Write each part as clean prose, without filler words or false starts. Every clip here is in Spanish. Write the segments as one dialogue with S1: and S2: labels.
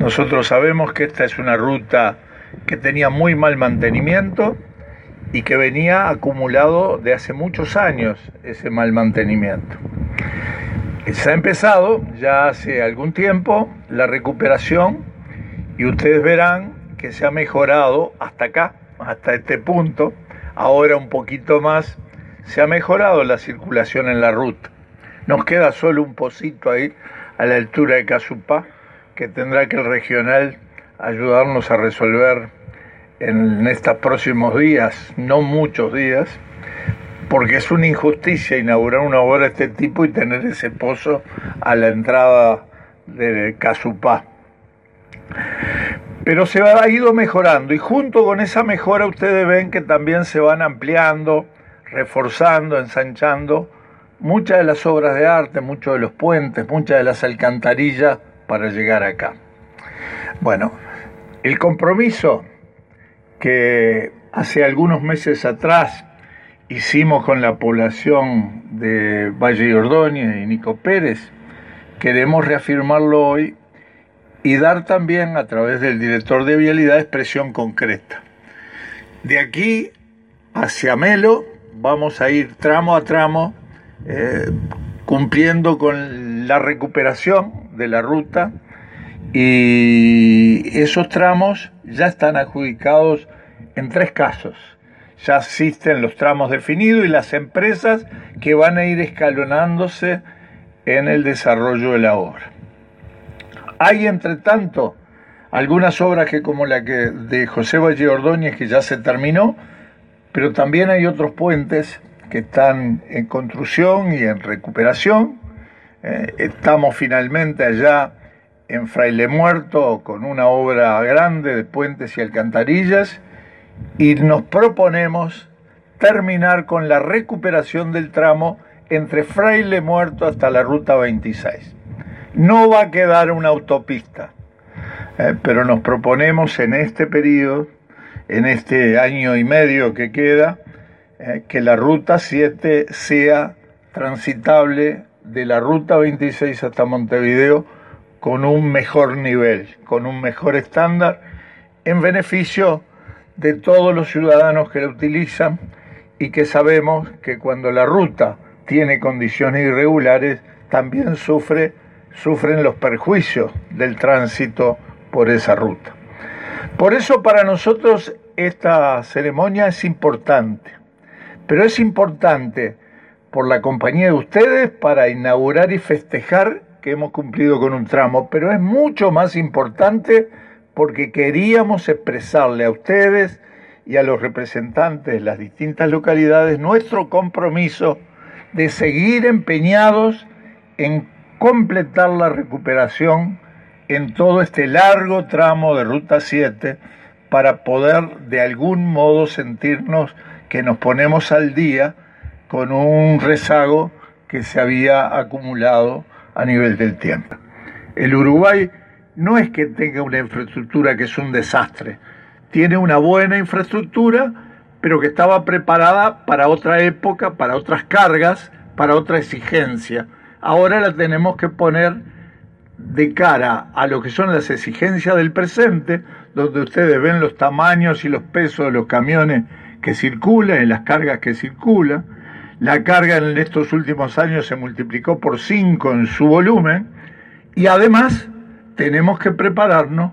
S1: Nosotros sabemos que esta es una ruta que tenía muy mal mantenimiento y que venía acumulado de hace muchos años ese mal mantenimiento. Se ha empezado ya hace algún tiempo la recuperación y ustedes verán que se ha mejorado hasta acá, hasta este punto. Ahora un poquito más se ha mejorado la circulación en la ruta. Nos queda solo un pocito ahí a la altura de Casupá que tendrá que el regional ayudarnos a resolver en estos próximos días, no muchos días, porque es una injusticia inaugurar una obra de este tipo y tener ese pozo a la entrada de Casupá. Pero se ha ido mejorando y junto con esa mejora ustedes ven que también se van ampliando, reforzando, ensanchando muchas de las obras de arte, muchos de los puentes, muchas de las alcantarillas para llegar acá. Bueno, el compromiso que hace algunos meses atrás hicimos con la población de Valle de Ordóñez y Nico Pérez, queremos reafirmarlo hoy y dar también a través del director de Vialidad expresión concreta. De aquí hacia Melo vamos a ir tramo a tramo cumpliendo con la recuperación de la ruta y esos tramos ya están adjudicados en 3 casos. Ya existen los tramos definidos y las empresas que van a ir escalonándose en el desarrollo de la obra. Hay, entre tanto, algunas obras que como la que de José Valle Ordóñez, que ya se terminó, pero también hay otros puentes que están en construcción y en recuperación. Estamos finalmente allá en Fraile Muerto con una obra grande de puentes y alcantarillas y nos proponemos terminar con la recuperación del tramo entre Fraile Muerto hasta la ruta 26. No va a quedar una autopista, pero nos proponemos en este periodo, en este año y medio que queda, que la ruta 7 sea transitable de la ruta 26 hasta Montevideo con un mejor nivel, con un mejor estándar, en beneficio de todos los ciudadanos que la utilizan y que sabemos que cuando la ruta tiene condiciones irregulares también sufren los perjuicios del tránsito por esa ruta. Por eso para nosotros esta ceremonia es importante, pero es importante por la compañía de ustedes para inaugurar y festejar que hemos cumplido con un tramo, pero es mucho más importante porque queríamos expresarle a ustedes y a los representantes de las distintas localidades nuestro compromiso de seguir empeñados en completar la recuperación en todo este largo tramo de Ruta 7 para poder de algún modo sentirnos que nos ponemos al día con un rezago que se había acumulado a nivel del tiempo. El Uruguay no es que tenga una infraestructura que es un desastre, tiene una buena infraestructura, pero que estaba preparada para otra época, para otras cargas, para otra exigencia. Ahora la tenemos que poner de cara a lo que son las exigencias del presente, donde ustedes ven los tamaños y los pesos de los camiones que circulan y las cargas que circulan. La carga en estos últimos años se multiplicó por 5 en su volumen y además tenemos que prepararnos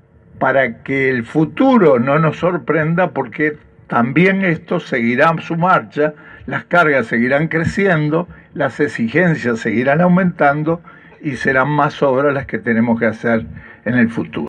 S1: para que el futuro no nos sorprenda porque también esto seguirá su marcha, las cargas seguirán creciendo, las exigencias seguirán aumentando y serán más obras las que tenemos que hacer en el futuro.